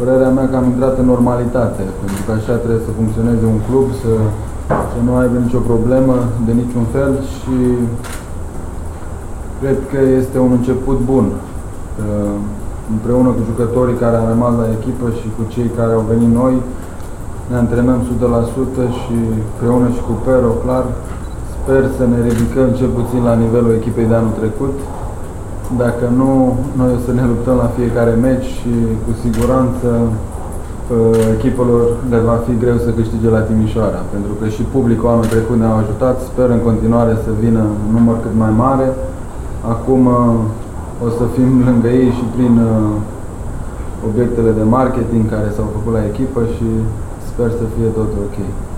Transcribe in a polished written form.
Părerea mea că am intrat în normalitate, pentru că așa trebuie să funcționeze un club, să nu aibă nicio problemă de niciun fel și cred că este un început bun. Împreună cu jucătorii care au rămas la echipă și cu cei care au venit noi, ne antrenăm 100% și împreună și cu Pero, clar, sper să ne ridicăm cel puțin la nivelul echipei de anul trecut. Dacă nu, noi o să ne luptăm la fiecare meci și cu siguranță echipelor le va fi greu să câștige la Timișoara, pentru că și publicul anul trecut ne-a ajutat. Sper în continuare să vină un număr cât mai mare. Acum o să fim lângă ei și prin obiectele de marketing care s-au făcut la echipă și sper să fie tot ok.